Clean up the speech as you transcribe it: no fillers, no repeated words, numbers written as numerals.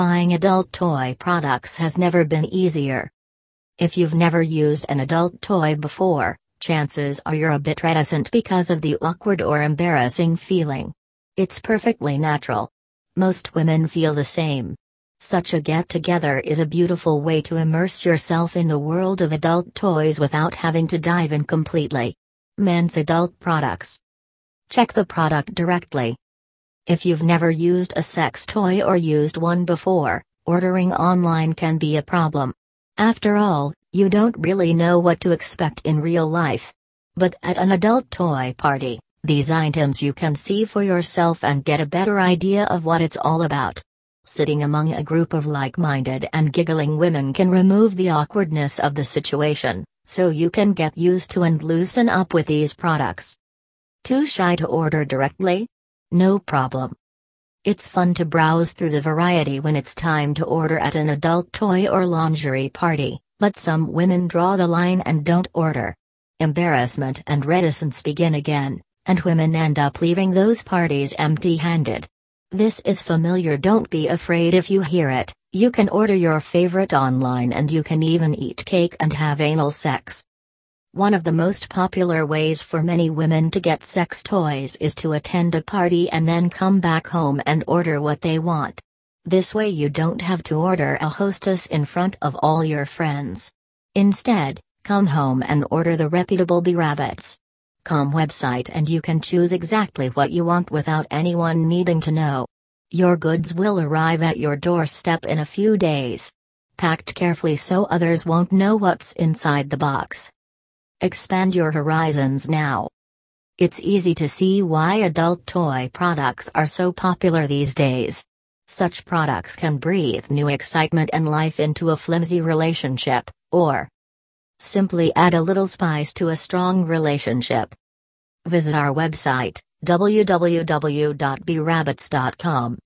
Buying adult toy products has never been easier. If you've never used an adult toy before, chances are you're a bit reticent because of the awkward or embarrassing feeling. It's perfectly natural. Most women feel the same. Such a get-together is a beautiful way to immerse yourself in the world of adult toys without having to dive in completely. Men's adult products. Check the product directly. If you've never used a sex toy or used one before, ordering online can be a problem. After all, you don't really know what to expect in real life. But at an adult toy party, these items you can see for yourself and get a better idea of what it's all about. Sitting among a group of like-minded and giggling women can remove the awkwardness of the situation, so you can get used to and loosen up with these products. Too shy to order directly? No problem. It's fun to browse through the variety when it's time to order at an adult toy or lingerie party, but some women draw the line and don't order. Embarrassment and reticence begin again, and women end up leaving those parties empty-handed. This is familiar. Don't be afraid if you hear it. You can order your favorite online and you can even eat cake and have anal sex. One of the most popular ways for many women to get sex toys is to attend a party and then come back home and order what they want. This way you don't have to order a hostess in front of all your friends. Instead, come home and order the reputable BeRabbits.com website and you can choose exactly what you want without anyone needing to know. Your goods will arrive at your doorstep in a few days. Packed carefully so others won't know what's inside the box. Expand your horizons now. It's easy to see why adult toy products are so popular these days. Such products can breathe new excitement and life into a flimsy relationship, or simply add a little spice to a strong relationship. Visit our website, www.berabbits.com.